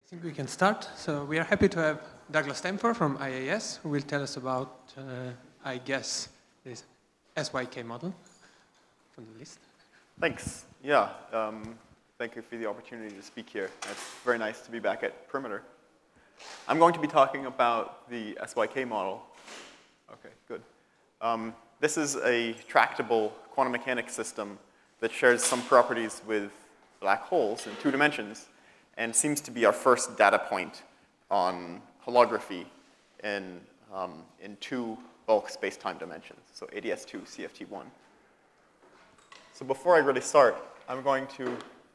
think we can start. So we are happy to have Douglas Stamper from IAS, who will tell us about, I guess, this SYK model from the list. Thanks. Yeah, thank you for the opportunity to speak here. It's very nice to be back at Perimeter. I'm going to be talking about the SYK model. Okay, good. This is a tractable quantum mechanics system that shares some properties with black holes in 2 dimensions and seems to be our first data point on holography in 2 bulk space-time dimensions, so ADS2, CFT1. So before I really start, I'm going to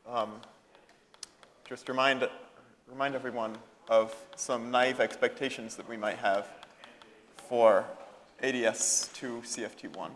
just remind everyone of some naive expectations that we might have for ADS2, CFT1.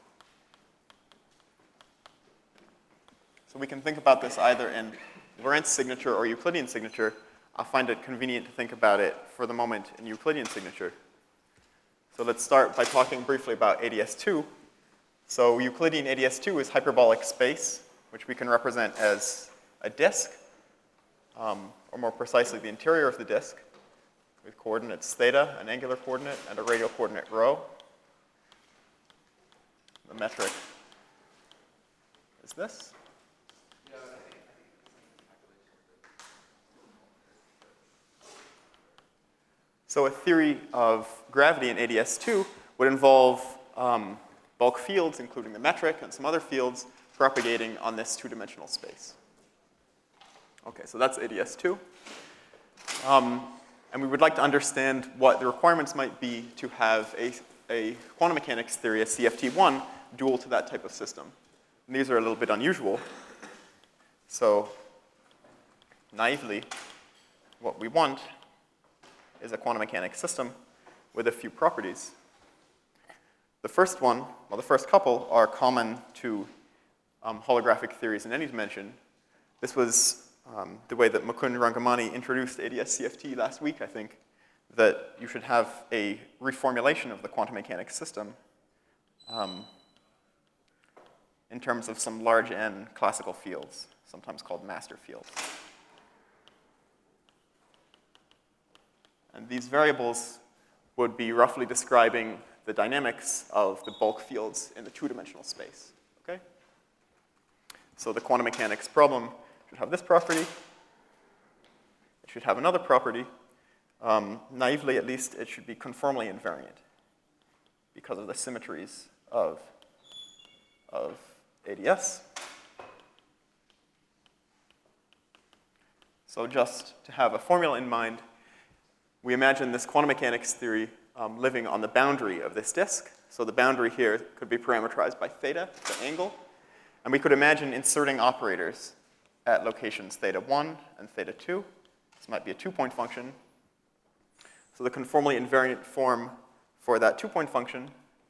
So we can think about this either in Lorentz signature or Euclidean signature. I'll find it convenient to think about it for the moment in Euclidean signature. So let's start by talking briefly about ADS2. So Euclidean ADS2 is hyperbolic space, which we can represent as a disk, or more precisely, the interior of the disk, with coordinates theta, an angular coordinate, and a radial coordinate rho. The metric is this. So a theory of gravity in ADS2 would involve bulk fields, including the metric and some other fields, propagating on this 2-dimensional space. Okay, so that's ADS2. And we would like to understand what the requirements might be to have a quantum mechanics theory, a CFT1, dual to that type of system. And these are a little bit unusual. So naively, what we want is a quantum mechanics system with a few properties. The first one, well, the first couple are common to holographic theories in any dimension. This was the way that Mukund Rangamani introduced ADS-CFT last week, I think, that you should have a reformulation of the quantum mechanics system in terms of some large N classical fields, sometimes called master fields. And these variables would be roughly describing the dynamics of the bulk fields in the 2-dimensional space, okay? So the quantum mechanics problem should have this property. It should have another property. Naively, at least, it should be conformally invariant because of the symmetries of ADS. So just to have a formula in mind, we imagine this quantum mechanics theory living on the boundary of this disk. So the boundary here could be parameterized by theta, the angle. And we could imagine inserting operators at locations theta1 and theta2. This might be a 2-point function. So the conformally invariant form for that 2-point function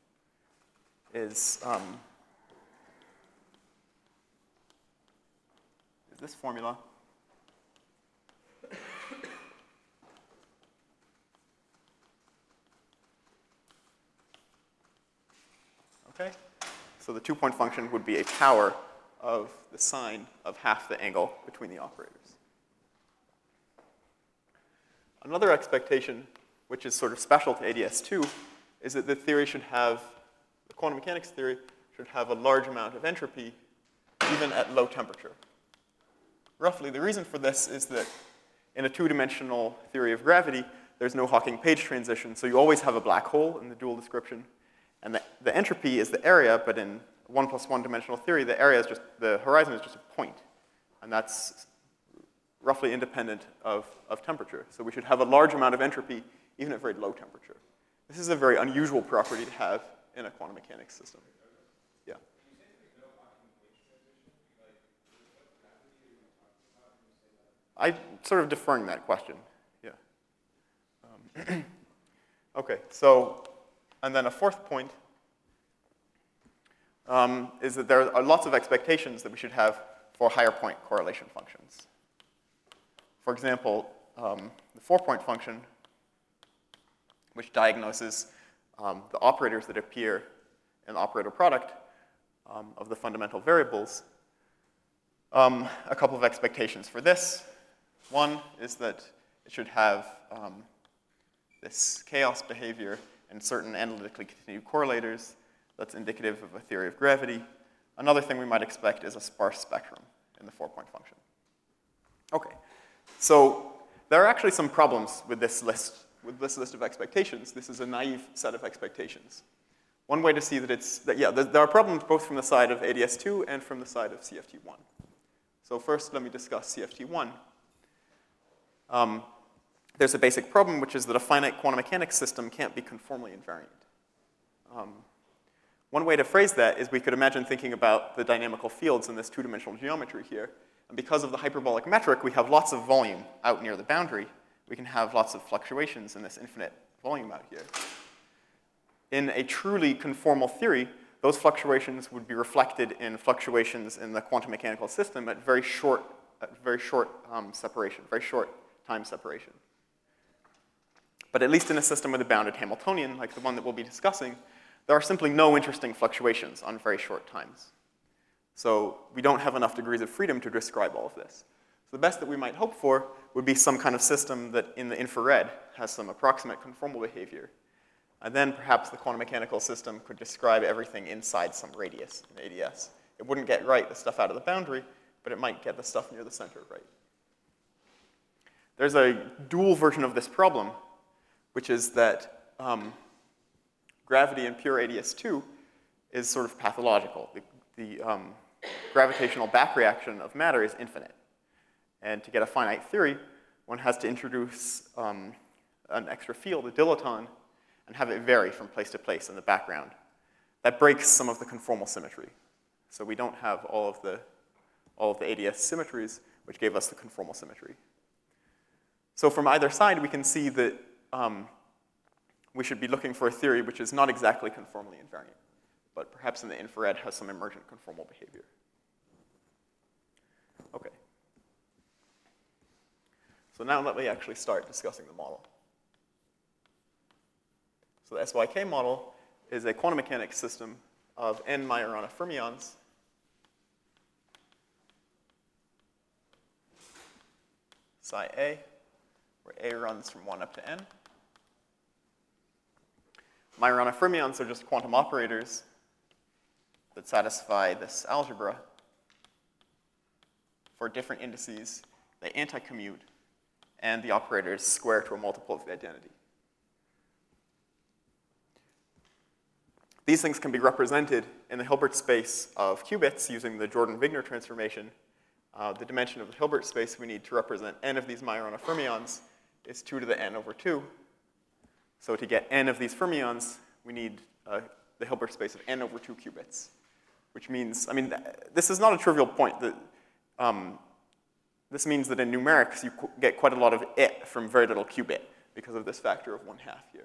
is this formula. Okay? So the 2-point function would be a power of the sine of half the angle between the operators. Another expectation, which is sort of special to ADS2, is that the theory should have, the quantum mechanics theory should have a large amount of entropy even at low temperature. Roughly, the reason for this is that in a 2-dimensional theory of gravity, there's no Hawking-Page transition, so you always have a black hole in the dual description. And the entropy is the area, but in 1+1 dimensional theory, the area is just, the horizon is just a point. And that's roughly independent of temperature. So we should have a large amount of entropy, even at very low temperature. This is a very unusual property to have in a quantum mechanics system. Yeah. I'm sort of deferring that question. Yeah. Okay, so, and then a fourth point is that there are lots of expectations that we should have for higher point correlation functions. For example, the 4-point function, which diagnoses the operators that appear in the operator product of the fundamental variables. A couple of expectations for this. One is that It should have this chaos behavior and certain analytically continued correlators that's indicative of a theory of gravity. Another thing we might expect is a sparse spectrum in the 4-point function. Okay, so there are actually some problems with this list of expectations. This is a naive set of expectations. One way to see that there are problems both from the side of ADS2 and from the side of CFT1. So first, let me discuss CFT1. There's a basic problem, which is that a finite quantum mechanics system can't be conformally invariant. One way to phrase that is we could imagine thinking about the dynamical fields in this two-dimensional geometry here. And because of the hyperbolic metric, we have lots of volume out near the boundary. We can have lots of fluctuations in this infinite volume out here. In a truly conformal theory, those fluctuations would be reflected in fluctuations in the quantum mechanical system at very short separation, very short time separation. But at least in a system with a bounded Hamiltonian, like the one that we'll be discussing, there are simply no interesting fluctuations on very short times. So we don't have enough degrees of freedom to describe all of this. So the best that we might hope for would be some kind of system that in the infrared has some approximate conformal behavior. And then perhaps the quantum mechanical system could describe everything inside some radius in ADS. It wouldn't get right the stuff out of the boundary, but it might get the stuff near the center right. There's a dual version of this problem, which is that gravity in pure ADS2 is sort of pathological. The gravitational back reaction of matter is infinite. And to get a finite theory, one has to introduce an extra field, a dilaton, and have it vary from place to place in the background. That breaks some of the conformal symmetry. So we don't have all of the ADS symmetries, which gave us the conformal symmetry. So from either side, we can see that we should be looking for a theory which is not exactly conformally invariant, but perhaps in the infrared has some emergent conformal behavior. Okay. So now let me actually start discussing the model. So the SYK model is a quantum mechanics system of n Majorana fermions psi A, where A runs from 1 up to n. Majorana fermions are just quantum operators that satisfy this algebra for different indices. They anti-commute, and the operators square to a multiple of the identity. These things can be represented in the Hilbert space of qubits using the Jordan-Wigner transformation. The dimension of the Hilbert space we need to represent n of these Majorana fermions is 2 to the n over 2. So to get n of these fermions, we need the Hilbert space of n over 2 qubits, which means, I mean, this is not a trivial point. This means that in numerics, you get quite a lot of it from very little qubit because of this factor of 1/2 here.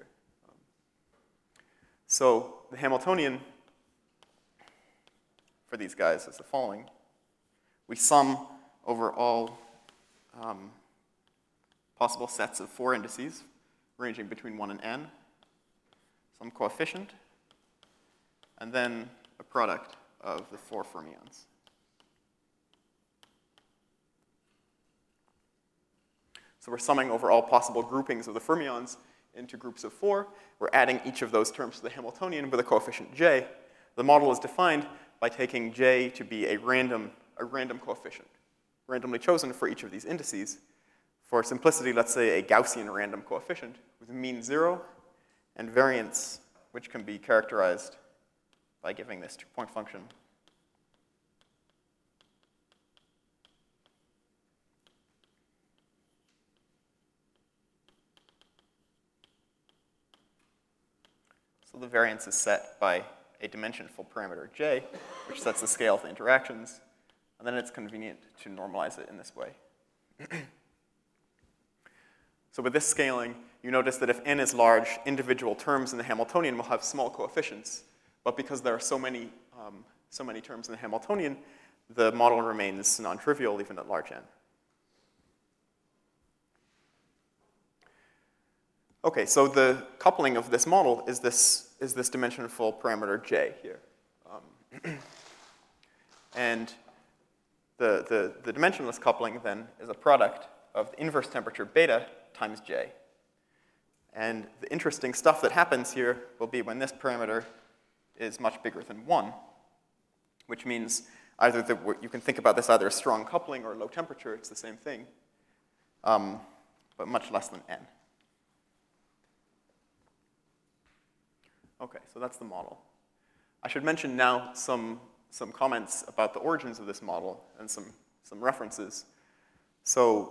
So the Hamiltonian for these guys is the following. We sum over all possible sets of 4 indices ranging between 1 and n, some coefficient, and then a product of the 4 fermions. So we're summing over all possible groupings of the fermions into groups of 4. We're adding each of those terms to the Hamiltonian with a coefficient j. The model is defined by taking j to be a random coefficient, randomly chosen for each of these indices. For simplicity, let's say a Gaussian random coefficient with mean 0 and variance, which can be characterized by giving this 2-point function. So the variance is set by a dimensionful parameter j, which sets the scale of the interactions, and then it's convenient to normalize it in this way. So with this scaling, you notice that if n is large, individual terms in the Hamiltonian will have small coefficients, but because there are so many terms in the Hamiltonian, the model remains non-trivial even at large n. Okay, so the coupling of this model is this dimensionful parameter j here. And the dimensionless coupling then is a product of the inverse temperature beta times j. And the interesting stuff that happens here will be when this parameter is much bigger than 1, which means either that you can think about this either as strong coupling or low temperature, it's the same thing, but much less than n. Okay, so that's the model. I should mention now some comments about the origins of this model and some references. So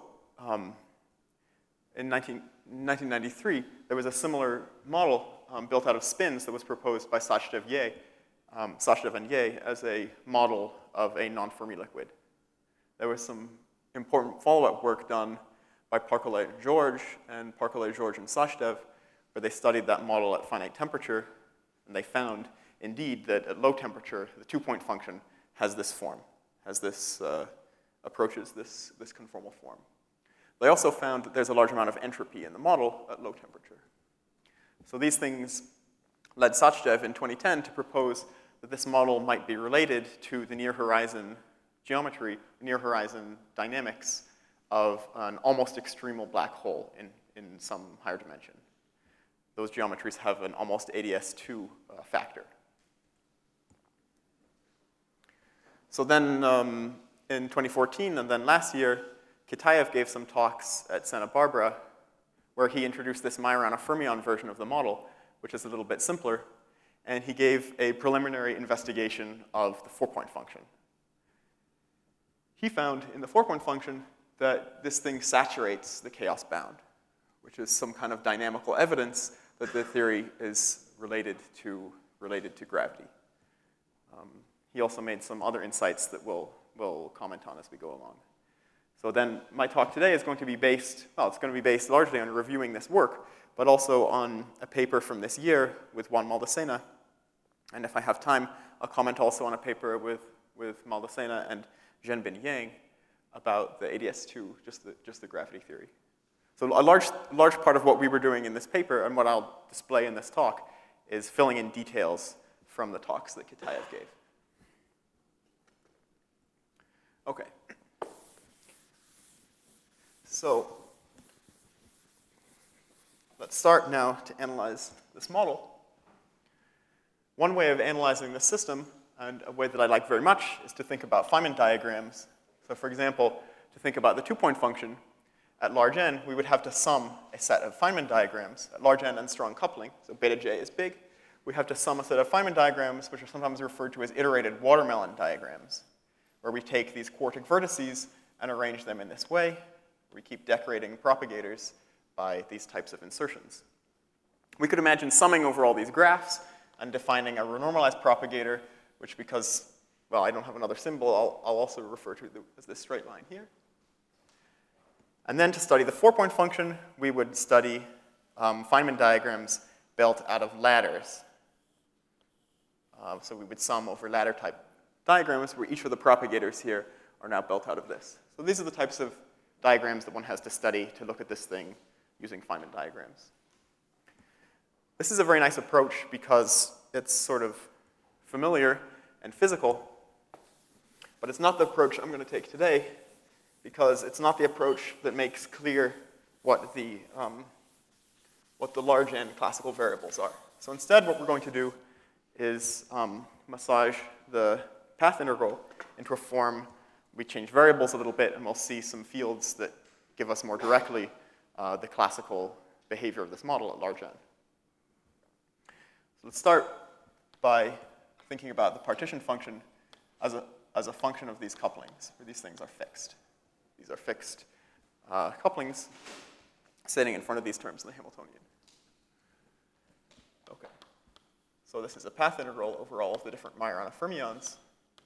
in 1993, there was a similar model built out of spins that was proposed by Sachdev and Ye as a model of a non-Fermi liquid. There was some important follow-up work done by Parcolet-George and Sachdev, where they studied that model at finite temperature, and they found, indeed, that at low temperature, the two-point function has this form, approaches this conformal form. They also found that there's a large amount of entropy in the model at low temperature. So these things led Sachdev in 2010 to propose that this model might be related to the near-horizon geometry, near-horizon dynamics of an almost extremal black hole in some higher dimension. Those geometries have an almost ADS2 factor. So then in 2014 and then last year, Kitaev gave some talks at Santa Barbara where he introduced this Majorana fermion version of the model, which is a little bit simpler, and he gave a preliminary investigation of the four-point function. He found in the four-point function that this thing saturates the chaos bound, which is some kind of dynamical evidence that the theory is related to gravity. He also made some other insights that we'll comment on as we go along. So then my talk today is going to be based, well, it's going to be based largely on reviewing this work, but also on a paper from this year with Juan Maldacena. And if I have time, I'll comment also on a paper with Maldacena and Zhenbin Yang about the ADS2, just the gravity theory. So a large part of what we were doing in this paper and what I'll display in this talk is filling in details from the talks that Kitaev gave. Okay. So let's start now to analyze this model. One way of analyzing this system, and a way that I like very much, is to think about Feynman diagrams. So for example, to think about the two-point function, at large n, we would have to sum a set of Feynman diagrams at large n and strong coupling, so beta j is big. We have to sum a set of Feynman diagrams, which are sometimes referred to as iterated watermelon diagrams, where we take these quartic vertices and arrange them in this way. We keep decorating propagators by these types of insertions. We could imagine summing over all these graphs and defining a renormalized propagator, which because, well, I don't have another symbol, I'll also refer to as this straight line here. And then to study the four-point function, we would study Feynman diagrams built out of ladders. So we would sum over ladder-type diagrams where each of the propagators here are now built out of this. So these are the types of diagrams that one has to study to look at this thing using Feynman diagrams. This is a very nice approach because it's sort of familiar and physical, but it's not the approach I'm going to take today because it's not the approach that makes clear what the large n classical variables are. So instead, what we're going to do is massage the path integral into a form. We change variables a little bit, and we'll see some fields that give us more directly the classical behavior of this model at large n. So let's start by thinking about the partition function as a function of these couplings, where these things are fixed. These are fixed couplings sitting in front of these terms in the Hamiltonian. Okay. So this is a path integral over all of the different Majorana fermions.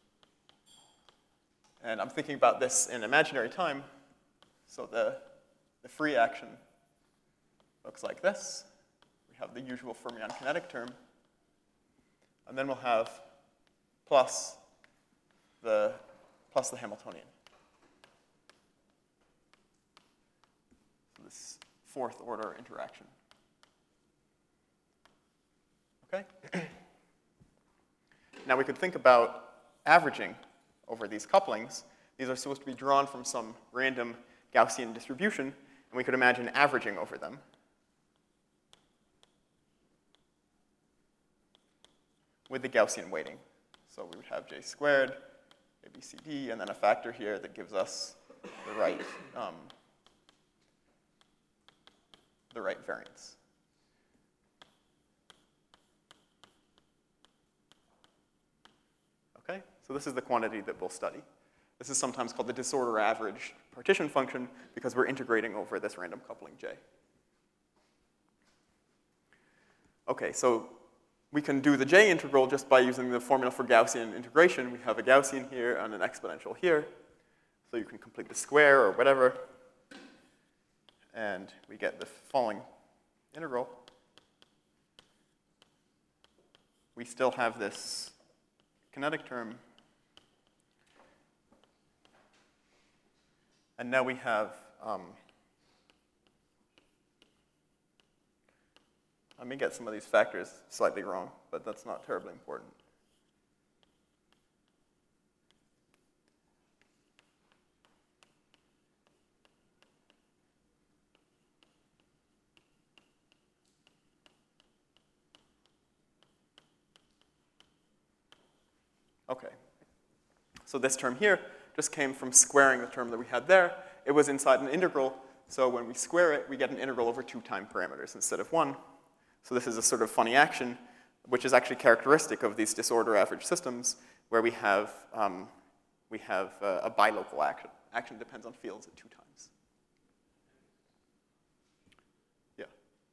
And I'm thinking about this in imaginary time. So the free action looks like this. We have the usual fermion kinetic term. And then we'll have plus the Hamiltonian. So this fourth order interaction. Okay? Now we could think about averaging over these couplings. These are supposed to be drawn from some random Gaussian distribution, And we could imagine averaging over them. With the Gaussian weighting. So we would have j squared, ABCD, and then a factor here that gives us the right variance. Okay, so this is the quantity that we'll study. This is sometimes called the disorder average partition function because we're integrating over this random coupling j. Okay, so we can do the j integral just by using the formula for Gaussian integration. We have a Gaussian here and an exponential here. So you can complete the square or whatever. And we get the following integral. We still have this kinetic term. And now we have, I may get some of these factors slightly wrong, but that's not terribly important. Okay. So this term here just came from squaring the term that we had there. It was inside an integral, so when we square it, we get an integral over 2 time parameters instead of 1. So this is a sort of funny action, which is actually characteristic of these disorder average systems, where we have a bilocal action. Action depends on fields at 2 times. Yeah.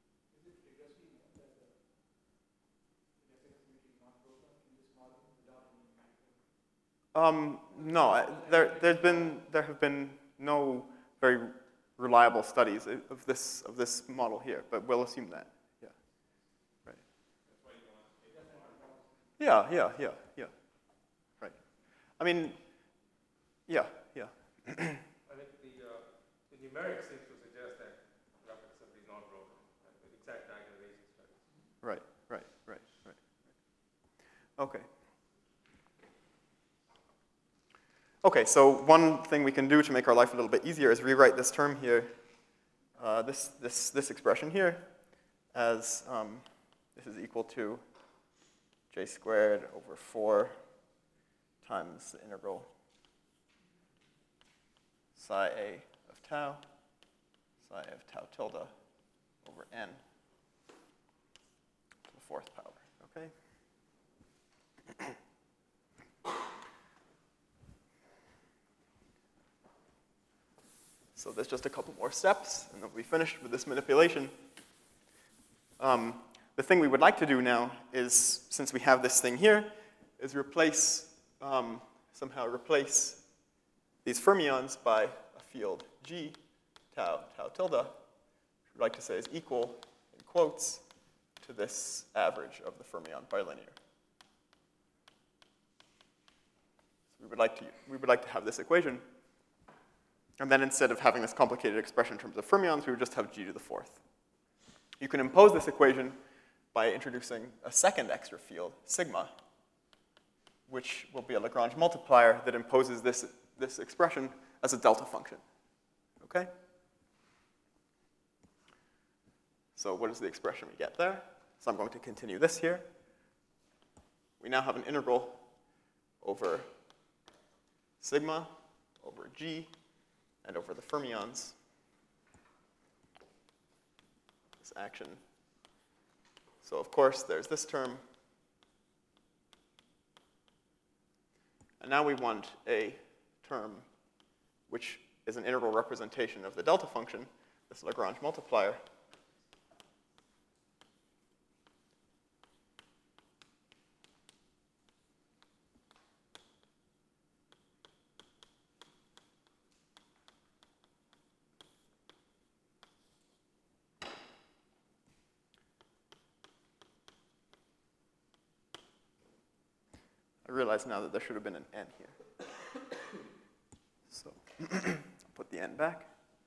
No, there have been no very reliable studies of this model here, but we'll assume that. Yeah. Right. Yeah. Right. I mean, yeah. I think the numeric seems to suggest that graphic assembly is not broken. With exact diagonalization studies. Right. Okay. Okay, so one thing we can do to make our life a little bit easier is rewrite this term here, this expression here, as this is equal to j squared over 4 times the integral psi a of tau, psi of tau tilde over n to the 4th power, okay? So there's just a couple more steps, and then we'll be finished with this manipulation. The thing we would like to do now is, since we have this thing here, is somehow replace these fermions by a field G, tau tilde, which we'd like to say is equal, in quotes, to this average of the fermion bilinear. So we would like to have this equation. And then instead of having this complicated expression in terms of fermions, we would just have g to the 4th. You can impose this equation by introducing a second extra field, sigma, which will be a Lagrange multiplier that imposes this expression as a delta function. Okay? So what is the expression we get there? So I'm going to continue this here. We now have an integral over sigma over g and over the fermions. This action. So of course, there's this term. And now we want a term which is an integral representation of the delta function, this Lagrange multiplier. I realize now that there should have been an n here. So I'll put the n back.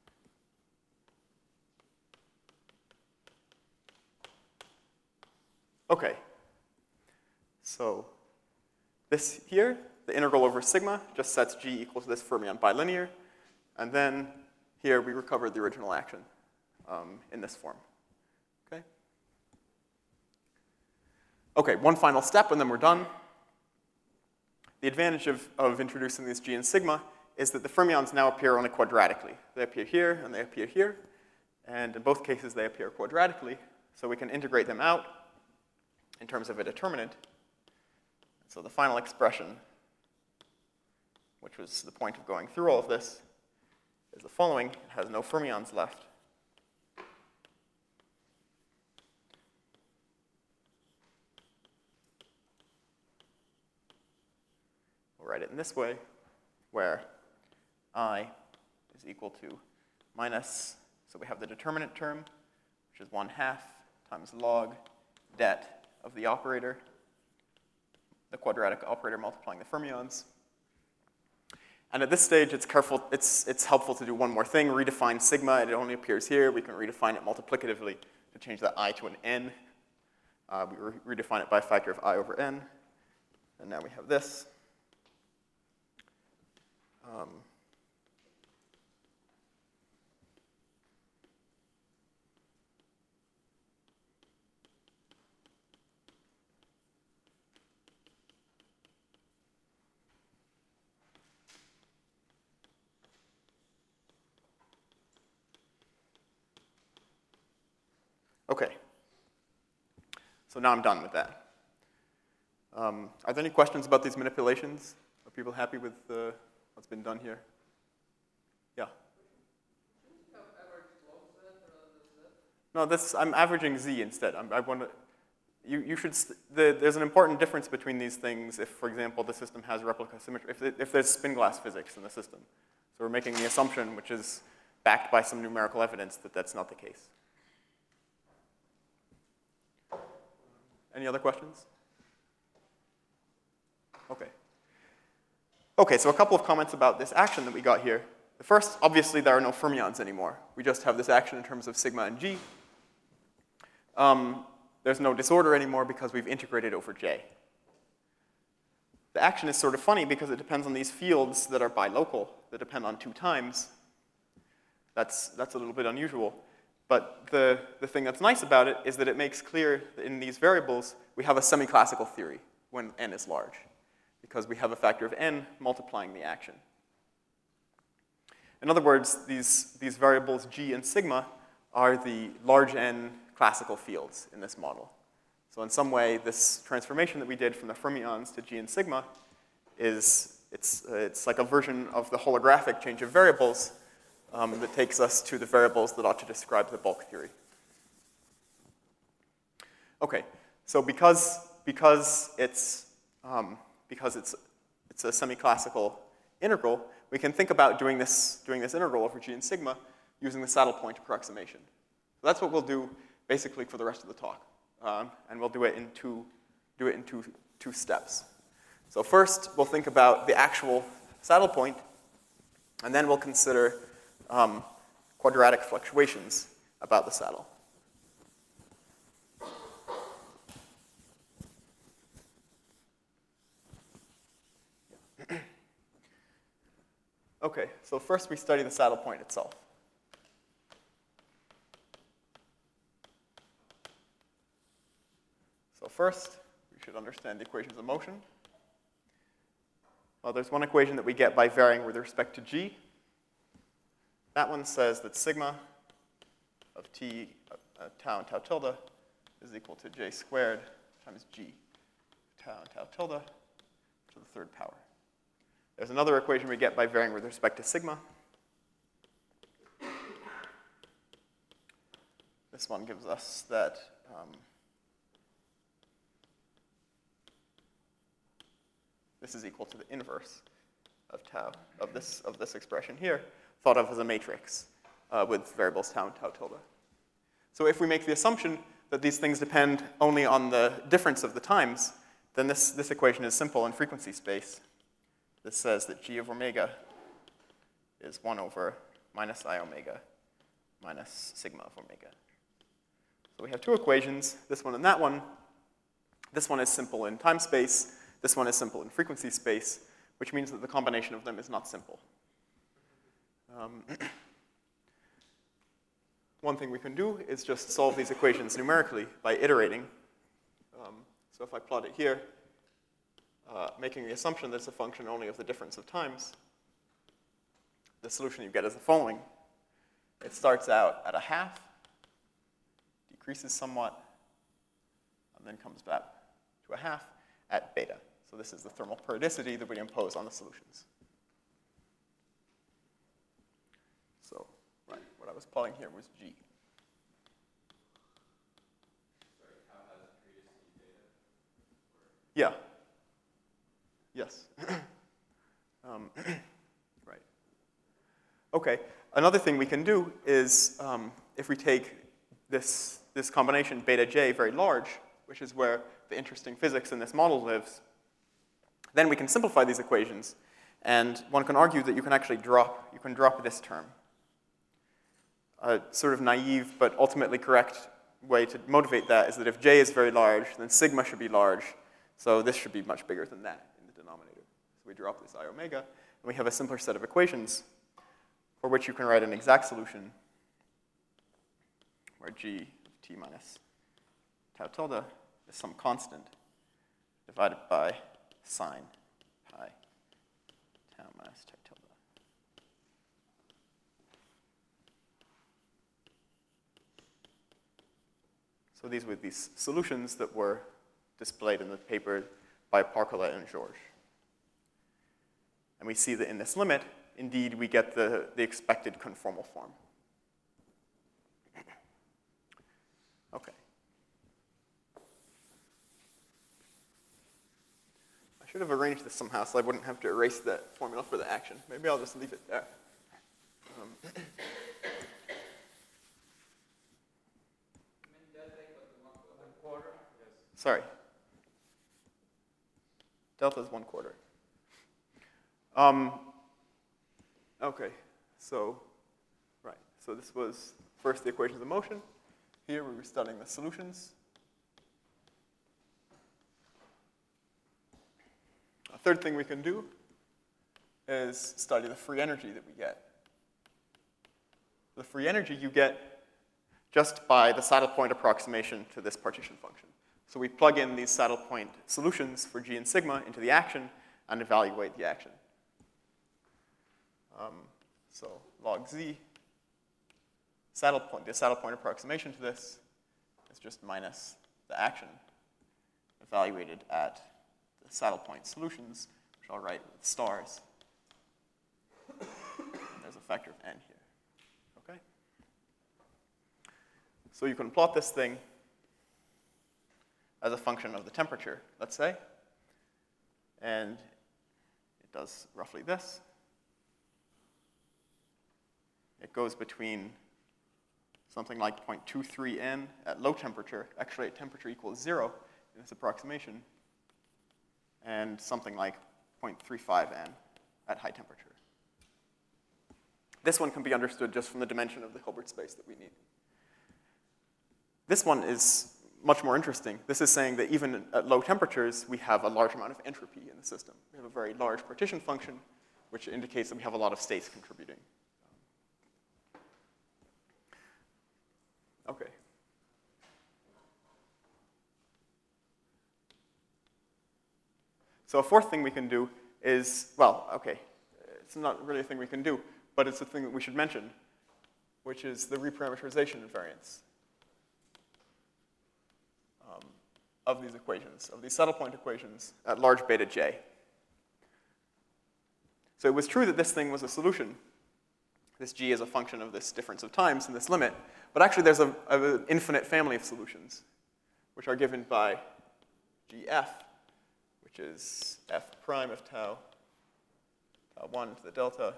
Okay. So this here, the integral over sigma, just sets g equal to this fermion bilinear. And then here we recovered the original action. in this form. Okay? Okay, one final step and then we're done. The advantage of introducing this G and sigma is that the fermions now appear only quadratically. They appear here and they appear here. And in both cases, they appear quadratically. So we can integrate them out in terms of a determinant. So the final expression, which was the point of going through all of this, is the following. It has no fermions left. We'll write it in this way, where I is equal to minus, so we have the determinant term, which is 1/2 times log det of the operator, the quadratic operator multiplying the fermions. And at this stage, it's helpful to do one more thing, redefine sigma. It only appears here. We can redefine it multiplicatively to change that I to an n. We redefine it by a factor of I over n. And now we have this. Okay. So now I'm done with that. Are there any questions about these manipulations? Are people happy with what's been done here? Yeah? No, I'm averaging z instead. There's an important difference between these things if, for example, the system has replica symmetry, if there's spin glass physics in the system. So we're making the assumption, which is backed by some numerical evidence, that that's not the case. Any other questions? Okay. Okay, so a couple of comments about this action that we got here. The first, obviously, there are no fermions anymore. We just have this action in terms of sigma and g. There's no disorder anymore because we've integrated over j. The action is sort of funny because it depends on these fields that are bilocal, that depend on 2 times. That's a little bit unusual. But the thing that's nice about it is that it makes clear that in these variables, we have a semi-classical theory when n is large, because we have a factor of n multiplying the action. In other words, these variables g and sigma are the large n classical fields in this model. So in some way, this transformation that we did from the fermions to g and sigma it's like a version of the holographic change of variables that takes us to the variables that ought to describe the bulk theory. Okay, so because it's a semi-classical integral, we can think about doing this integral over g and sigma using the saddle point approximation. So that's what we'll do basically for the rest of the talk, and we'll do it in two steps. So first, we'll think about the actual saddle point, and then we'll consider quadratic fluctuations about the saddle. Okay, so first we study the saddle point itself. So first, we should understand the equations of motion. Well, there's one equation that we get by varying with respect to g. That one says that sigma of t, tau and tau tilde is equal to j squared times g, tau and tau tilde to the 3rd power. There's another equation we get by varying with respect to sigma. This one gives us that this is equal to the inverse of tau, of this expression here, thought of as a matrix with variables tau and tau tilde. So if we make the assumption that these things depend only on the difference of the times, then this equation is simple in frequency space. This says that g of omega is 1 over minus I omega minus sigma of omega. So we have 2 equations, this one and that one. This one is simple in time space. This one is simple in frequency space, which means that the combination of them is not simple. one thing we can do is just solve these equations numerically by iterating. So if I plot it here, making the assumption that it's a function only of the difference of times, the solution you get is the following. It starts out at a half, decreases somewhat, and then comes back to a half at beta. So this is the thermal periodicity that we impose on the solutions. So, right, what I was plotting here was G. Sorry, how has periodicity beta? Yeah. Yes. Right. Okay. Another thing we can do is if we take this combination beta j very large, which is where the interesting physics in this model lives, then we can simplify these equations, and one can argue that you can actually drop this term. A sort of naive but ultimately correct way to motivate that is that if j is very large, then sigma should be large, so this should be much bigger than that in the denominator. So we drop this I omega, and we have a simpler set of equations for which you can write an exact solution where g of t minus tau tilde is some constant divided by sine pi tau minus tau tilde. So these were these solutions that were displayed in the paper by Parcola and Georges. And we see that in this limit, indeed, we get the expected conformal form. Okay. I should have arranged this somehow so I wouldn't have to erase the formula for the action. Maybe I'll just leave it there. Sorry. Delta is 1/4. Okay, so, right. So this was first the equations of motion. Here we were studying the solutions. A third thing we can do is study the free energy that we get. The free energy you get just by the saddle point approximation to this partition function. So we plug in these saddle point solutions for g and sigma into the action and evaluate the action. So log z, the saddle point approximation to this is just minus the action evaluated at the saddle point solutions, which I'll write with stars. And there's a factor of n here. Okay? So you can plot this thing as a function of the temperature, let's say. And it does roughly this. It goes between something like 0.23 N at low temperature, actually at temperature equals 0 in this approximation, and something like 0.35 N at high temperature. This one can be understood just from the dimension of the Hilbert space that we need. This one is much more interesting. This is saying that even at low temperatures, we have a large amount of entropy in the system. We have a very large partition function, which indicates that we have a lot of states contributing. Okay. So a fourth thing we can do is, well, okay, it's not really a thing we can do, but it's a thing that we should mention, which is the reparameterization invariance of these equations, of these saddle point equations at large beta j. So it was true that this thing was a solution. This g is a function of this difference of times in this limit, but actually there's an infinite family of solutions, which are given by gf, which is f prime of tau, tau 1 to the delta,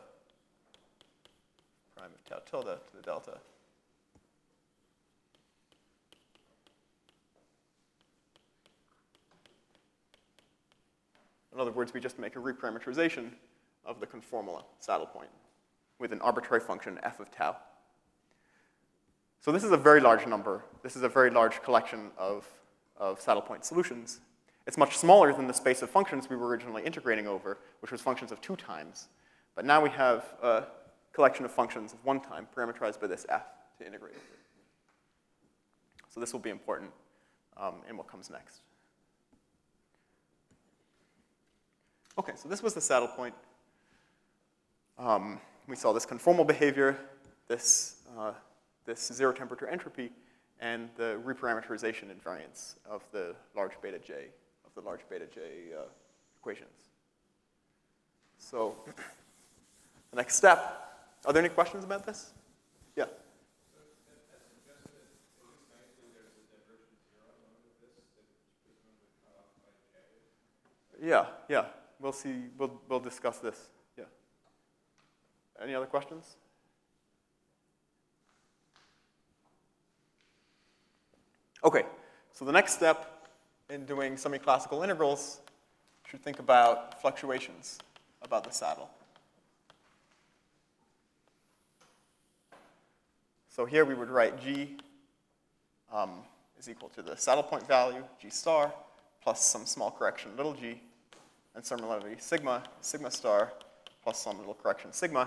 prime of tau tilde to the delta. In other words, we just make a reparameterization of the conformal saddle point with an arbitrary function f of tau. So this is a very large number. This is a very large collection of saddle point solutions. It's much smaller than the space of functions we were originally integrating over, which was functions of 2 times. But now we have a collection of functions of 1 time parameterized by this f to integrate with it. So this will be important in what comes next. Okay, so this was the saddle point. We saw this conformal behavior, this zero temperature entropy, and the reparameterization invariance of the large beta J equations. So the next step, are there any questions about this? Yeah. Yeah. We'll see. We'll discuss this. Yeah. Any other questions? Okay. So the next step in doing semi-classical integrals should think about fluctuations about the saddle. So here we would write G is equal to the saddle point value, G star, plus some small correction, little g, and some relativity sigma star, plus some little correction sigma.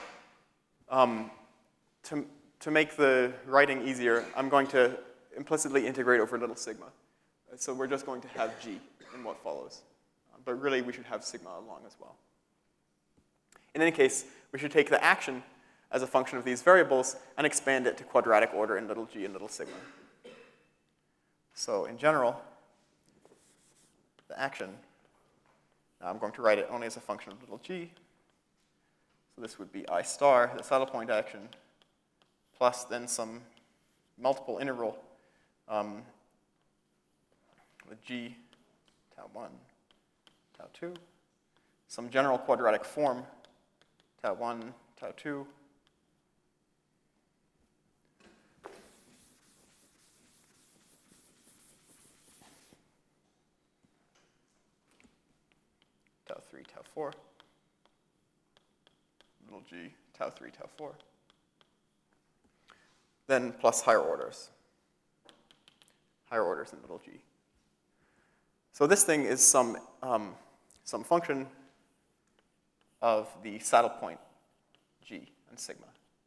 To make the writing easier, I'm going to implicitly integrate over little sigma. So we're just going to have g in what follows. But really, we should have sigma along as well. In any case, we should take the action as a function of these variables and expand it to quadratic order in little g and little sigma. So in general, the action, now I'm going to write it only as a function of little g. So this would be I star, the saddle point action, plus then some multiple integral with g, tau 1, tau 2, some general quadratic form, tau 1, tau 2, tau 3, tau 4, little g, tau 3, tau 4, then plus higher orders in little g. So this thing is some function of the saddle point g and sigma.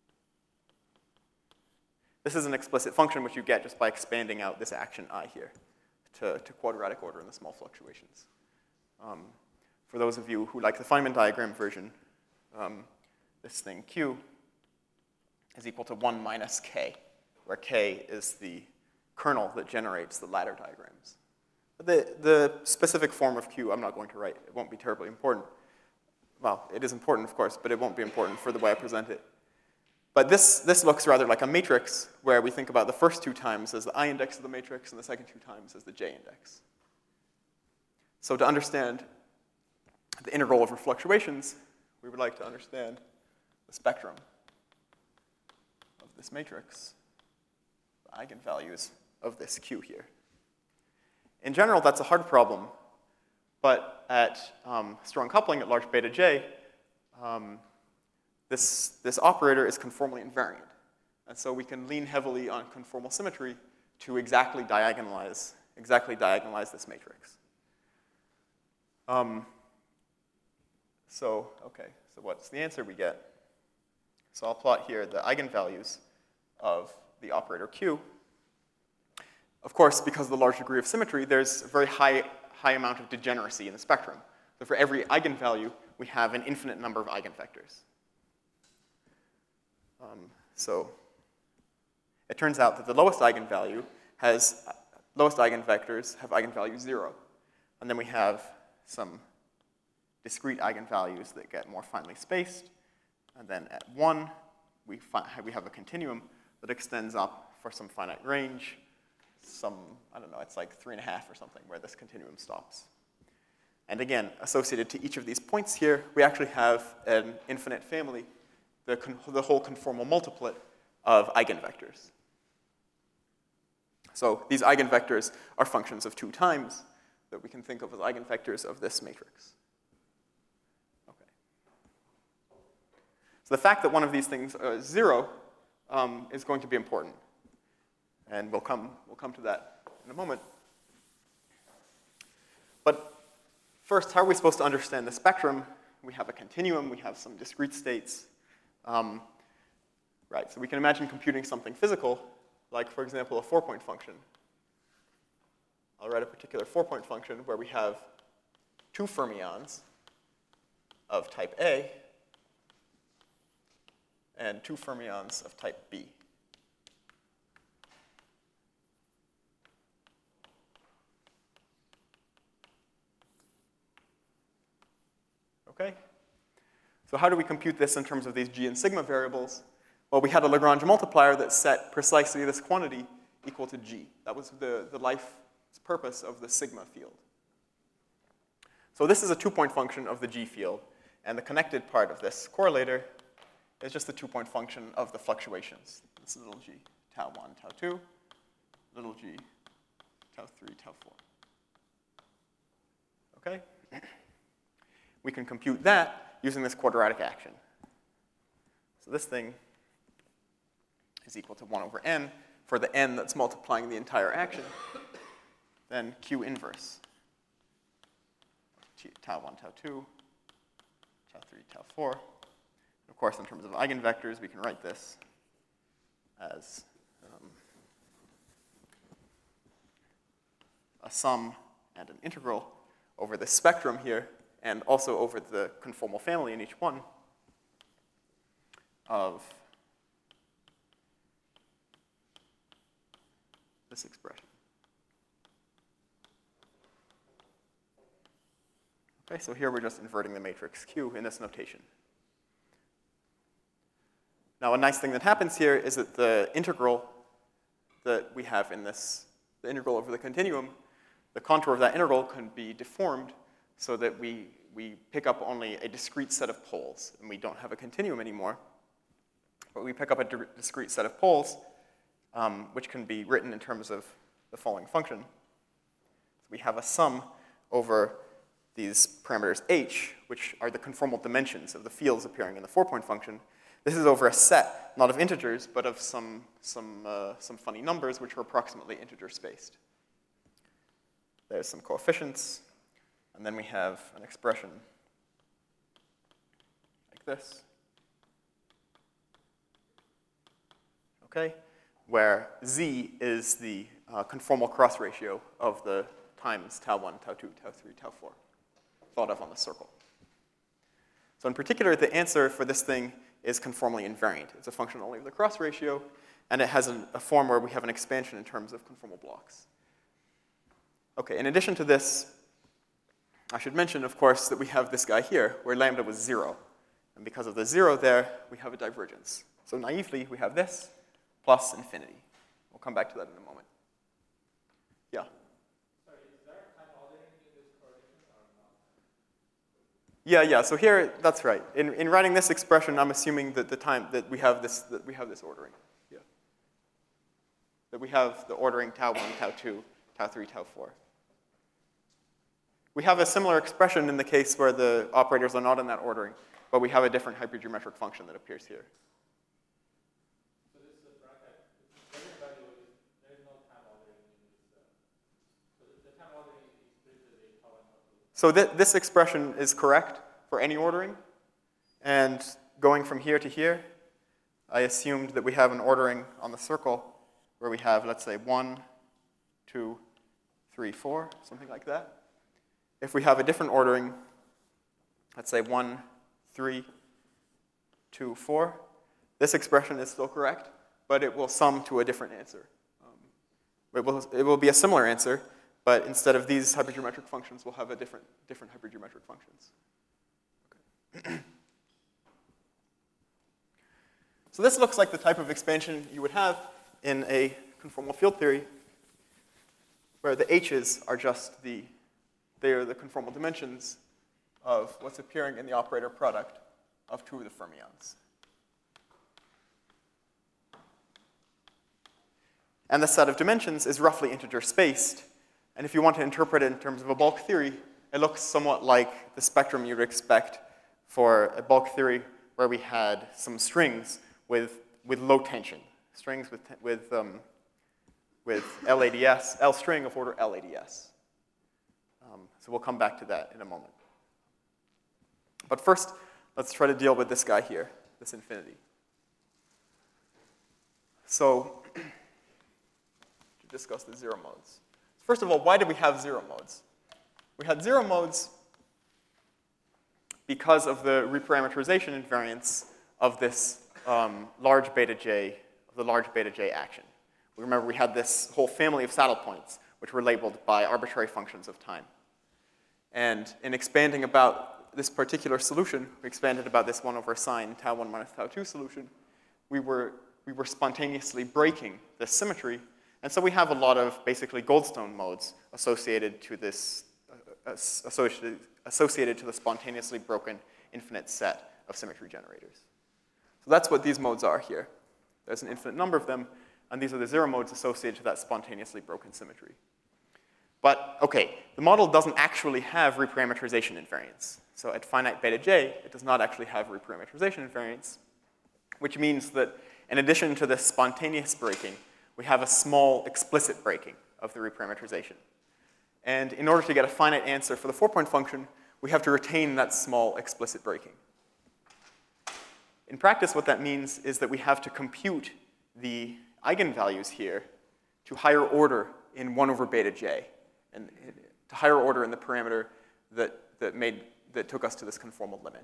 This is an explicit function which you get just by expanding out this action I here to quadratic order in the small fluctuations. For those of you who like the Feynman diagram version, this thing q is equal to 1 minus k, where k is the kernel that generates the ladder diagrams. The specific form of q I'm not going to write. It won't be terribly important. Well, it is important, of course, but it won't be important for the way I present it. But this looks rather like a matrix where we think about the first two times as the I index of the matrix and the second two times as the j index. So to understand the integral over fluctuations, we would like to understand the spectrum of this matrix, the eigenvalues of this q here. In general, that's a hard problem, but at strong coupling at large beta j, this operator is conformally invariant. And so we can lean heavily on conformal symmetry to exactly diagonalize this matrix. So what's the answer we get? So I'll plot here the eigenvalues of the operator q. Of course, because of the large degree of symmetry, there's a very high amount of degeneracy in the spectrum. So for every eigenvalue, we have an infinite number of eigenvectors. So it turns out that the lowest eigenvectors have eigenvalue 0. And then we have some discrete eigenvalues that get more finely spaced. And then at 1, we have a continuum that extends up for some finite range. I don't know, it's like 3.5 or something where this continuum stops. And again, associated to each of these points here, we actually have an infinite family, the whole conformal multiplet of eigenvectors. So these eigenvectors are functions of 2 times that we can think of as eigenvectors of this matrix. Okay. So the fact that one of these things is 0 is going to be important. And we'll come to that in a moment. But first, how are we supposed to understand the spectrum? We have a continuum. We have some discrete states. Right, so we can imagine computing something physical, like, for example, a 4-point function. I'll write a particular 4-point function where we have 2 fermions of type A and 2 fermions of type B. Okay? So how do we compute this in terms of these g and sigma variables? Well, we had a Lagrange multiplier that set precisely this quantity equal to g. That was the life's purpose of the sigma field. So this is a 2-point function of the g field, and the connected part of this correlator is just the 2-point function of the fluctuations. This is little g, tau 1, tau 2, little g, tau 3, tau 4. Okay? We can compute that using this quadratic action. So this thing is equal to 1 over n for the n that's multiplying the entire action. Then Q inverse. Tau 1, tau 2, tau 3, tau 4. Of course, in terms of eigenvectors, we can write this as a sum and an integral over the spectrum here, and also over the conformal family in each one of this expression. Okay, so here we're just inverting the matrix Q in this notation. Now, a nice thing that happens here is that the integral that we have in this, the integral over the continuum, the contour of that integral can be deformed so that we pick up only a discrete set of poles, and we don't have a continuum anymore. But we pick up a discrete set of poles, which can be written in terms of the following function. So we have a sum over these parameters h, which are the conformal dimensions of the fields appearing in the 4-point function. This is over a set, not of integers, but of some funny numbers, which are approximately integer spaced. There's some coefficients, and then we have an expression like this. Okay, where z is the conformal cross ratio of the times tau 1, tau 2, tau 3, tau 4, thought of on the circle. So in particular, the answer for this thing is conformally invariant. It's a function only of the cross ratio, and it has a form where we have an expansion in terms of conformal blocks. Okay, in addition to this, I should mention, of course, that we have this guy here, where lambda was 0. And because of the 0 there, we have a divergence. So naively, we have this plus infinity. We'll come back to that in a moment. Yeah? Sorry, is there time ordering in this correlation or not? Yeah, so here, that's right. In writing this expression, I'm assuming that we have this ordering. Yeah. That we have the ordering tau 1, tau 2, tau 3, tau 4. We have a similar expression in the case where the operators are not in that ordering, but we have a different hypergeometric function that appears here. So this is a bracket. There is no time ordering in this. So the time ordering is basically tau 1, tau 2. So this expression is correct for any ordering. And going from here to here, I assumed that we have an ordering on the circle where we have, let's say, 1, 2, 3, 4, something like that. If we have a different ordering, let's say 1, 3, 2, 4, this expression is still correct, but it will sum to a different answer. It will be a similar answer, but instead of these hypergeometric functions, we'll have a different hypergeometric functions. Okay. So this looks like the type of expansion you would have in a conformal field theory, where the h's are just they are the conformal dimensions of what's appearing in the operator product of 2 of the fermions. And the set of dimensions is roughly integer spaced. And if you want to interpret it in terms of a bulk theory, it looks somewhat like the spectrum you'd expect for a bulk theory where we had some strings with low tension, strings with LADS, L string of order LADS. So we'll come back to that in a moment. But first, let's try to deal with this guy here, this infinity. So, to discuss the zero modes. First of all, why did we have zero modes? We had zero modes because of the reparameterization invariance of this large beta J, of the large beta J action. We remember we had this whole family of saddle points, which were labeled by arbitrary functions of time. And in expanding about this particular solution, we expanded about this 1 over sine tau 1 minus tau 2 solution, we were spontaneously breaking this symmetry. And so we have a lot of basically Goldstone modes associated to this, associated to the spontaneously broken infinite set of symmetry generators. So that's what these modes are here. There's an infinite number of them, and these are the zero modes associated to that spontaneously broken symmetry. But, okay, the model doesn't actually have reparameterization invariance. So at finite beta J, it does not actually have reparameterization invariance, which means that in addition to this spontaneous breaking, we have a small explicit breaking of the reparameterization. And in order to get a finite answer for the 4-point function, we have to retain that small explicit breaking. In practice, what that means is that we have to compute the eigenvalues here to higher order in 1 over beta J, and to higher order in the parameter that took us to this conformal limit.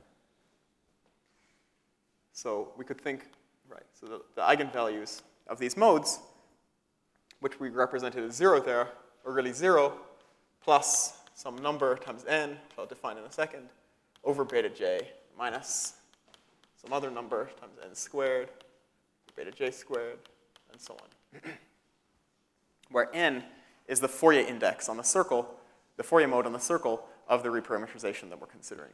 So we could think, right, so the eigenvalues of these modes, which we represented as 0 there, are really 0 plus some number times n, which I'll define in a second, over beta J minus some other number times n squared, beta J squared, and so on. Where n is the Fourier index on the circle, the Fourier mode on the circle of the reparameterization that we're considering.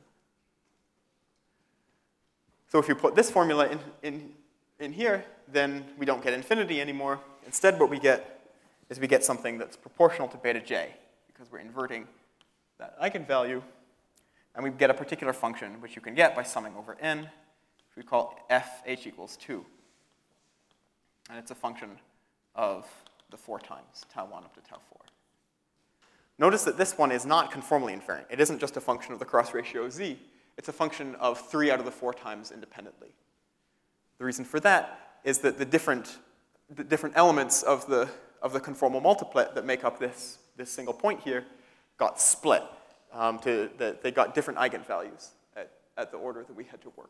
So if you put this formula in here, then we don't get infinity anymore. Instead, what we get is we get something that's proportional to beta J, because we're inverting that eigenvalue, and we get a particular function, which you can get by summing over n, which we call fh equals 2. And it's a function of the 4 times, tau 1 up to tau 4. Notice that this one is not conformally invariant. It isn't just a function of the cross ratio z. It's a function of 3 out of the 4 times independently. The reason for that is that the different elements of the conformal multiplet that make up this single point here got split. They got different eigenvalues at the order that we had to work.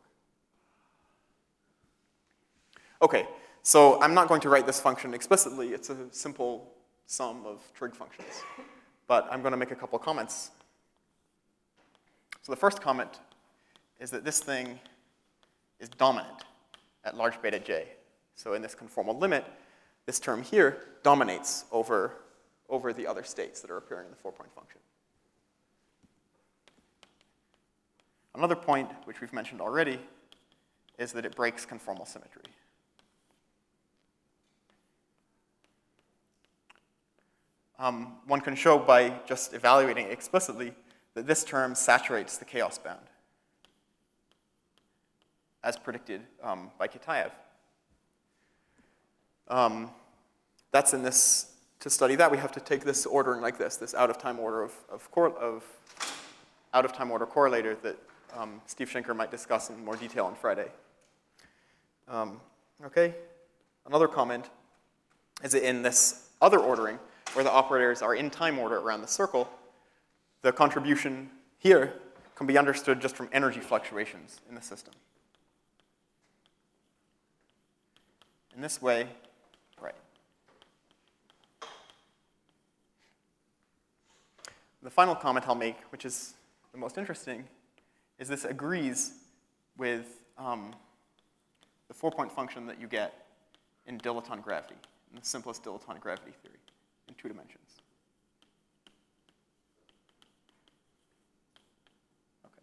Okay, so I'm not going to write this function explicitly. It's a simple sum of trig functions. But I'm going to make a couple comments. So the first comment is that this thing is dominant at large beta J. So in this conformal limit, this term here dominates over the other states that are appearing in the 4-point function. Another point, which we've mentioned already, is that it breaks conformal symmetry. One can show by just evaluating it explicitly that this term saturates the chaos bound, as predicted by Kitaev. That's in this, to study that, we have to take this ordering like this out-of-time order out-of-time order correlator that Steve Schenker might discuss in more detail on Friday. Okay, another comment is that in this other ordering, where the operators are in time order around the circle, the contribution here can be understood just from energy fluctuations in the system. In this way, right. The final comment I'll make, which is the most interesting, is this agrees with the 4-point function that you get in dilettante gravity, in the simplest dilettante gravity theory, in 2 dimensions. Okay.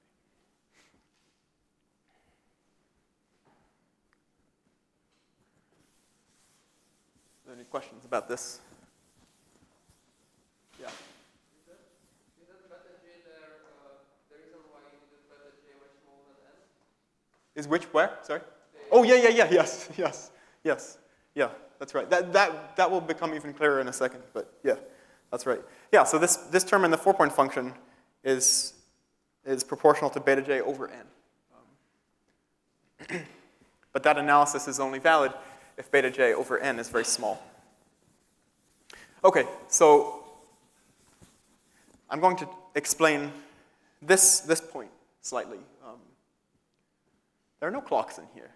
Are there any questions about this? Yeah. Is that beta J there, the reason why you needed beta J much smaller than n? Is which where? Sorry? Oh, yes. Yeah, that's right. That will become even clearer in a second, but yeah, that's right. Yeah, so this term in the 4-point function is proportional to beta J over n. But that analysis is only valid if beta j over n is very small. Okay, so I'm going to explain this point slightly. There are no clocks in here.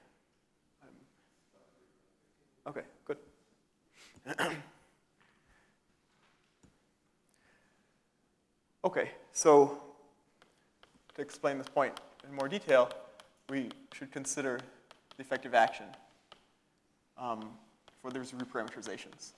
Okay, good. Okay, so to explain this point in more detail, we should consider the effective action for these reparameterizations.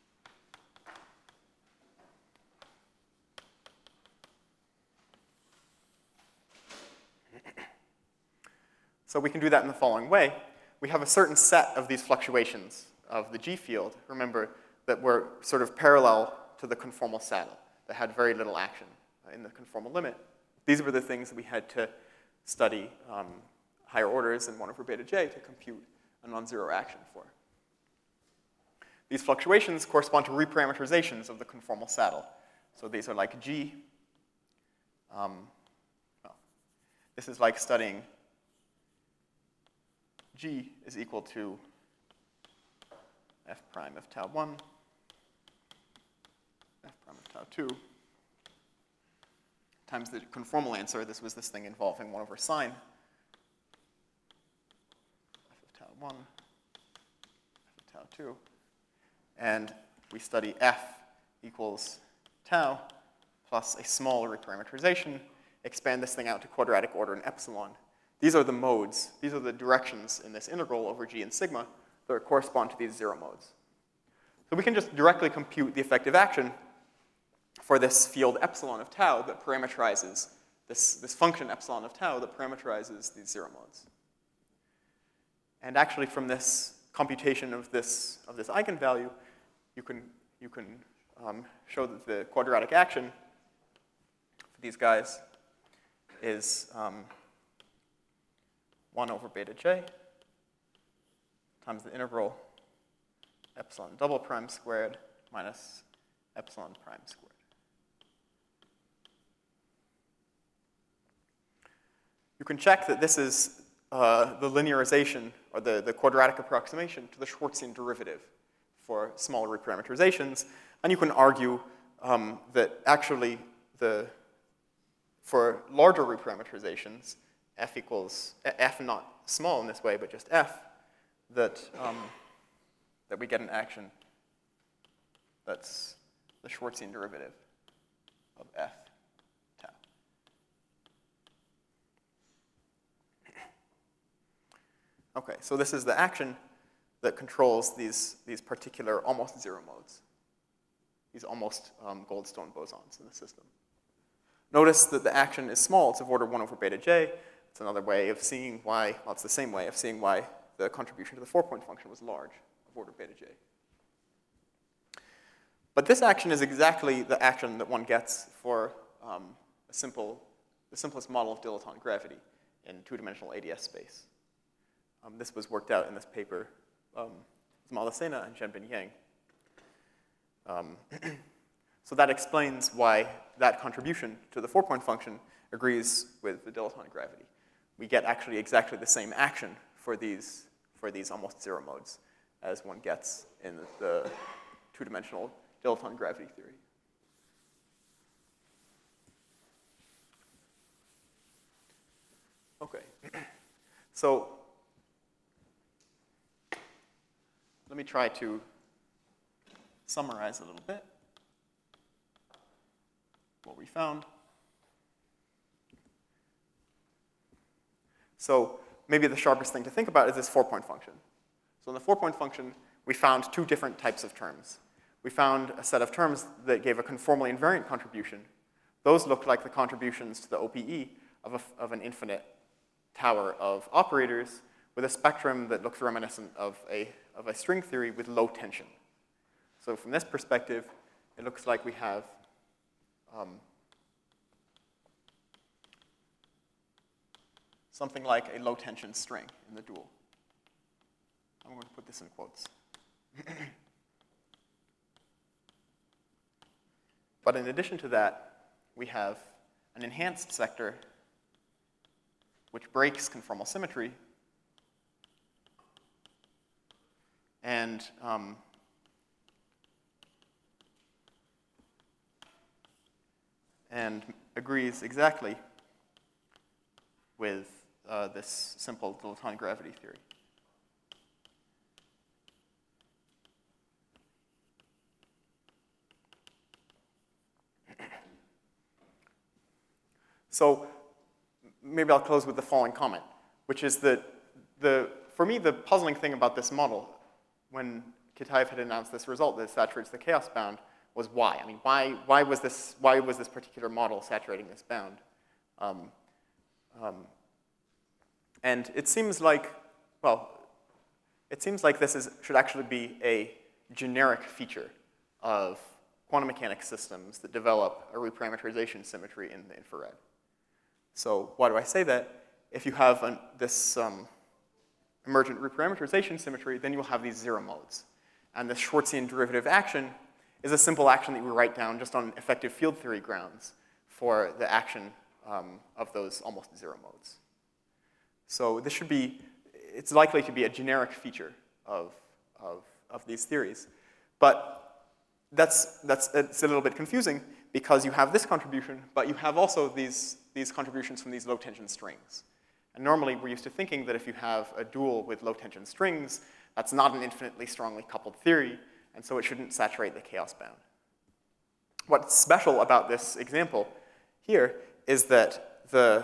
So we can do that in the following way. We have a certain set of these fluctuations of the G field, remember, that were sort of parallel to the conformal saddle, that had very little action in the conformal limit. These were the things that we had to study higher orders in 1 over beta j to compute a non-zero action for. These fluctuations correspond to reparameterizations of the conformal saddle. So these are like G. Well, this is like studying G is equal to f prime of tau 1, f prime of tau 2, times the conformal answer. This was this thing involving 1 over sine f of tau 1, f of tau 2. And we study f equals tau plus a small reparameterization, expand this thing out to quadratic order in epsilon. These are the modes, these are the directions in this integral over G and sigma that correspond to these zero modes. So we can just directly compute the effective action for this field epsilon of tau that parameterizes, this function epsilon of tau that parameterizes these zero modes. And actually from this computation of this eigenvalue, you can show that the quadratic action for these guys is 1 over beta j times the integral epsilon double prime squared minus epsilon prime squared. You can check that this is the linearization, or the quadratic approximation to the Schwarzian derivative for smaller reparameterizations, and you can argue that actually for larger reparameterizations, f not small in this way, but just f, that we get an action that's the Schwarzian derivative of f tau. Okay, so this is the action that controls these particular almost zero modes, these almost Goldstone bosons in the system. Notice that the action is small. It's of order 1 over beta j. It's another way of seeing why, well, it's the same way of seeing why the contribution to the 4-point function was large, of order beta j. But this action is exactly the action that one gets for the simplest model of dilettante gravity in two-dimensional ADS space. This was worked out in this paper with Malesena and Zhenbin Yang. So that explains why that contribution to the 4-point function agrees with the dilettante gravity. We get actually exactly the same action for these almost zero modes as one gets in the two-dimensional dilettante gravity theory. Okay, so let me try to summarize a little bit what we found. So maybe the sharpest thing to think about is this 4-point function. So in the 4-point function, we found two different types of terms. We found a set of terms that gave a conformally invariant contribution. Those looked like the contributions to the OPE of an infinite tower of operators with a spectrum that looks reminiscent of a string theory with low tension. So from this perspective, it looks like we have something like a low tension string in the dual. I'm going to put this in quotes. But in addition to that, we have an enhanced sector which breaks conformal symmetry and agrees exactly with this simple dilettante gravity theory. So maybe I'll close with the following comment, which is that for me, the puzzling thing about this model, when Kitaev had announced this result that saturates the chaos bound, was why. I mean, why was this particular model saturating this bound? And it seems like, well, it seems like this should actually be a generic feature of quantum mechanics systems that develop a reparameterization symmetry in the infrared. So why do I say that? If you have this emergent reparameterization symmetry, then you'll have these zero modes. And the Schwarzian derivative action is a simple action that we write down just on effective field theory grounds for the action of those almost zero modes. So this should be, it's likely to be a generic feature of these theories. But it's a little bit confusing because you have this contribution, but you have also these contributions from these low tension strings. And normally we're used to thinking that if you have a dual with low tension strings, that's not an infinitely strongly coupled theory, and so it shouldn't saturate the chaos bound. What's special about this example here is that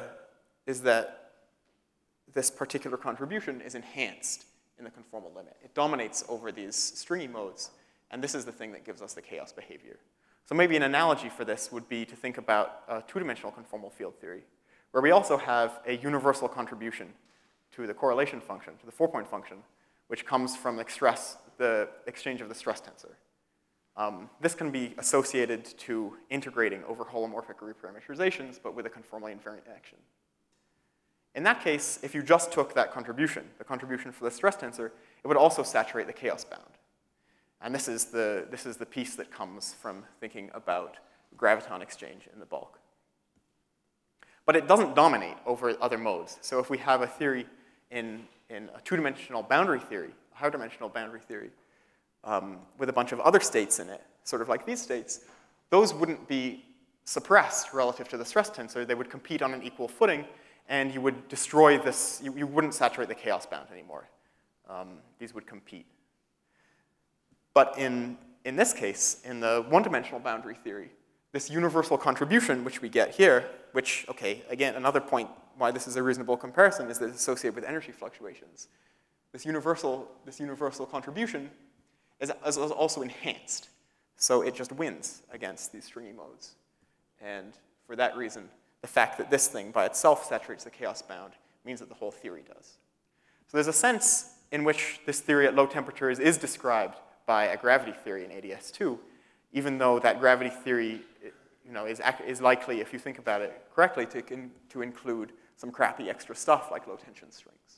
this particular contribution is enhanced in the conformal limit. It dominates over these stringy modes, and this is the thing that gives us the chaos behavior. So maybe an analogy for this would be to think about a two-dimensional conformal field theory, where we also have a universal contribution to the correlation function, to the 4-point function, which comes from the exchange of the stress tensor. This can be associated to integrating over holomorphic reparameterizations, but with a conformally invariant action. In that case, if you just took that contribution, the contribution for the stress tensor, it would also saturate the chaos bound. And this is the piece that comes from thinking about graviton exchange in the bulk. But it doesn't dominate over other modes. So if we have a theory in a two-dimensional boundary theory, a higher dimensional boundary theory, with a bunch of other states in it, sort of like these states, those wouldn't be suppressed relative to the stress tensor. They would compete on an equal footing, and you would destroy this, you wouldn't saturate the chaos bound anymore. These would compete. But in this case, in the one-dimensional boundary theory, this universal contribution, which we get here, which, okay, again, another point why this is a reasonable comparison is that it's associated with energy fluctuations. This universal contribution is also enhanced. So it just wins against these stringy modes. And for that reason, the fact that this thing by itself saturates the chaos bound means that the whole theory does. So there's a sense in which this theory at low temperatures is described by a gravity theory in ADS2, even though that gravity theory is likely, if you think about it correctly, to include some crappy extra stuff like low tension strings.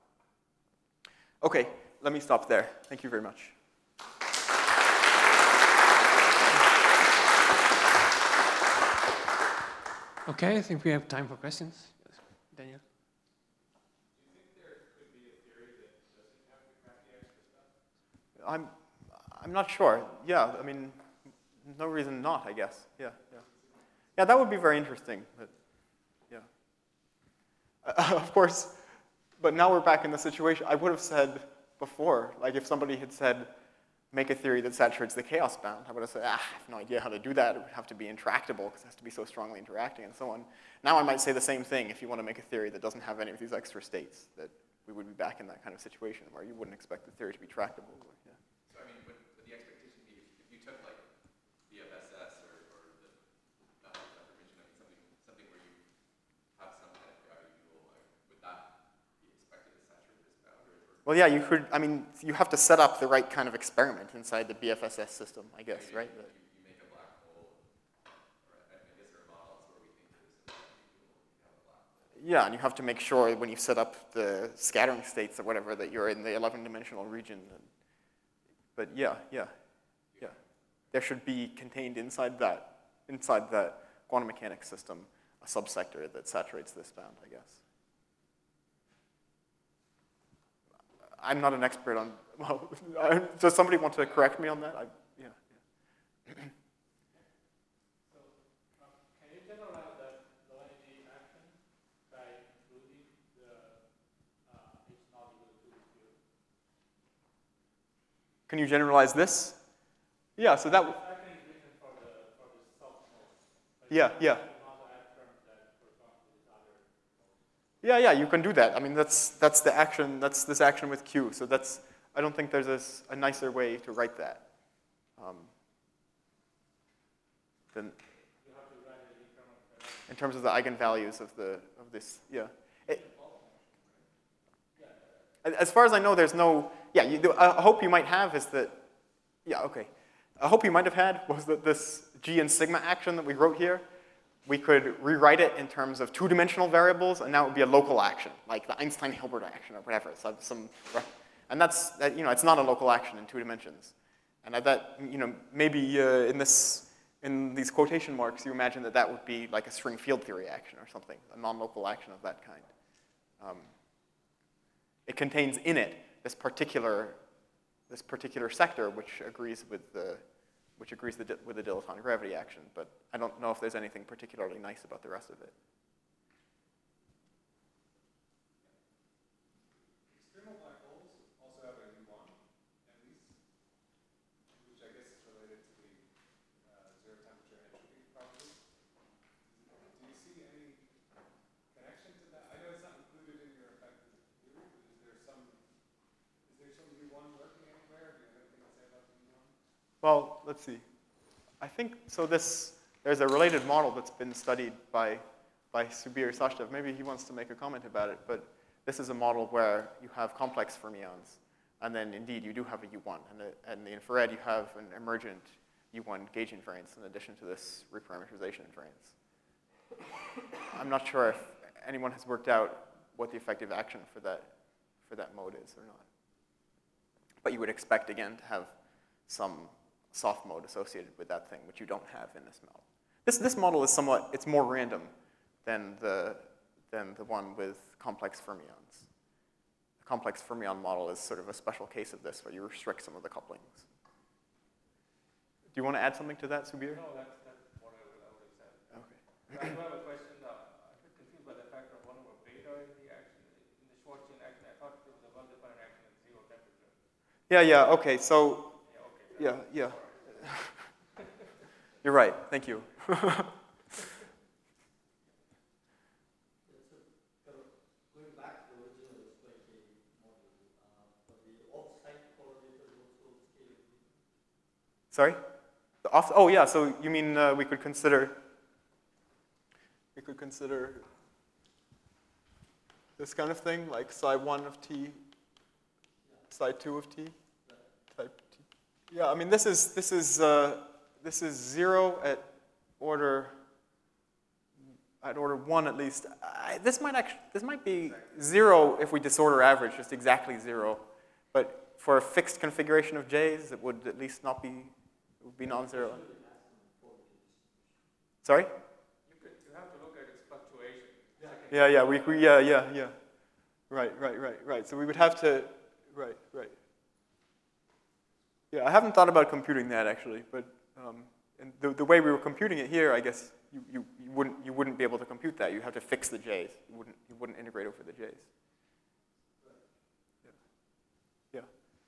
Okay, let me stop there. Thank you very much. Okay, I think we have time for questions. Yes, Daniel? Do you think there could be a theory that doesn't have the crappy extra stuff? I'm not sure. Yeah, I mean, no reason not, I guess. Yeah. Yeah, that would be very interesting. But yeah. Of course, but now we're back in the situation. I would have said before, like if somebody had said, make a theory that saturates the chaos bound, I would have said, I have no idea how to do that. It would have to be intractable because it has to be so strongly interacting and so on. Now I might say the same thing if you want to make a theory that doesn't have any of these extra states, that we would be back in that kind of situation where you wouldn't expect the theory to be tractable. Yeah. So I mean, would the expectation be if you took like BFSS or the definition of something where you have some kind of gravity dual, would that be expected to saturate this boundary? Well, yeah, you could, I mean, you have to set up the right kind of experiment inside the BFSS system, I guess, right? You make a black hole, or I guess there are models where we think that this is a gravity dual, you have a black hole. Yeah, and you have to make sure when you set up the scattering states or whatever that you're in the 11-dimensional region. But yeah. There should be contained inside that quantum mechanics system a subsector that saturates this bound, I guess. I'm not an expert on, well, does somebody want to correct me on that? Yeah. So, can you generalize that low energy action by including the H not equal to 2 Q? Can you generalize this? Yeah, so that, Action is written for the soft mode. But yeah. you can also add terms that correspond to this other mode. Yeah, you can do that. I mean, that's the action, that's this action with Q. So that's, I don't think there's a nicer way to write that. Than You have to write it in terms of in terms of the eigenvalues of this, yeah. As far as I know, there's no, yeah, a hope you might have is that, yeah, okay. A hope you might have had was that this G and sigma action that we wrote here, we could rewrite it in terms of two-dimensional variables, and now it would be a local action, like the Einstein-Hilbert action or whatever. So and that's, it's not a local action in 2 dimensions. And that, maybe in these quotation marks, you imagine that that would be like a string field theory action or something, a non-local action of that kind. It contains in it this particular sector which agrees with the dilettante gravity action, but I don't know if there's anything particularly nice about the rest of it. External black holes also have a U1, at least, which I guess is related to the zero temperature entropy property. Do you see any connection to that? I know it's not included in your effective theory, but is there some U1 working anywhere? Do you have anything to say about the U1? Well, let's see. I think, so there's a related model that's been studied by Subir Sachdev. Maybe he wants to make a comment about it, but this is a model where you have complex fermions, and then indeed you do have a U1, and in the infrared you have an emergent U1 gauge invariance in addition to this reparameterization invariance. I'm not sure if anyone has worked out what the effective action for that mode is or not. But you would expect, again, to have some soft mode associated with that thing, which you don't have in this model. This model is somewhat, it's more random than the one with complex fermions. The complex fermion model is sort of a special case of this, where you restrict some of the couplings. Do you want to add something to that, Subir? No, that's what I would have said. Okay. I do have a question. I'm a bit confused by the factor of 1 over beta in the action, in the Schwarzschild action. I thought it was a well-defined action at 0 temperature. Yeah, okay, so, Yeah, okay. yeah. You're right, thank you. Going back to the original SYK model, for the off-site correlator also scalability. Sorry? Yeah, so you mean we could consider this kind of thing, like psi1 of t, psi2 of t, type t. Yeah, I mean this is 0 at order 1 at least. This might be 0 if we disorder average, just exactly 0. But for a fixed configuration of J's, it would at least not be, it would be non-zero. Sorry? You have to look at its fluctuation. Yeah. Right. So we would have to, right. Yeah, I haven't thought about computing that actually, but and the way we were computing it here, I guess you wouldn't be able to compute that. You have to fix the J's. You wouldn't integrate over the J's. Yeah.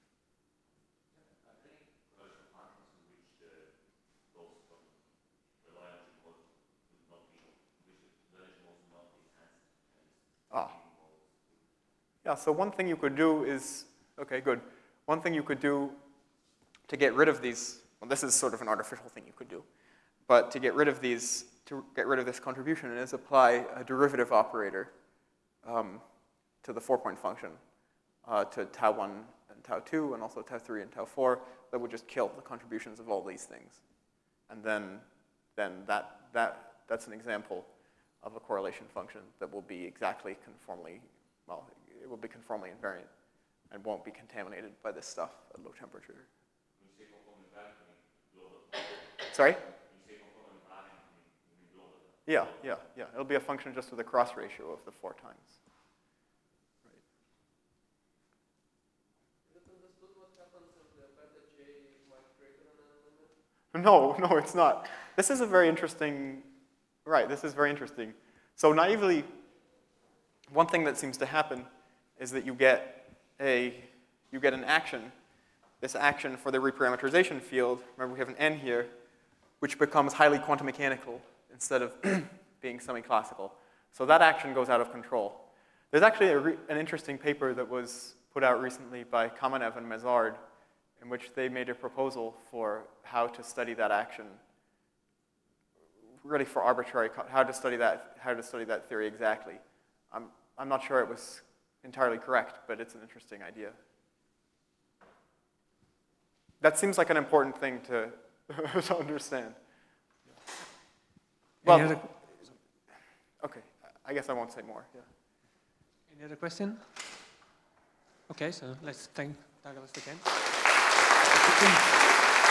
Yeah, so one thing you could do is, okay, good. One thing you could do to get rid of these, well, this is sort of an artificial thing you could do, but to get rid of these, to get rid of this contribution is apply a derivative operator to the 4-point function, to tau 1 and tau 2, and also tau 3 and tau 4, that would just kill the contributions of all these things. And then that's an example of a correlation function that will be exactly conformally, well, it will be conformally invariant and won't be contaminated by this stuff at low temperature. Sorry? Yeah. It'll be a function just with a cross ratio of the 4 times. No, it's not. This is a very interesting, right, this is very interesting. So naively, one thing that seems to happen is that you get an action, this action for the reparameterization field, remember we have an n here, which becomes highly quantum mechanical instead of being semi-classical. So that action goes out of control. There's actually an interesting paper that was put out recently by Kamenev and Mazard, in which they made a proposal for how to study that action, really for arbitrary, how to study that theory exactly. I'm not sure it was entirely correct, but it's an interesting idea. That seems like an important thing to, to understand. Any Well, other, okay, I guess I won't say more. Yeah. any other question? Okay, so let's thank Douglas again.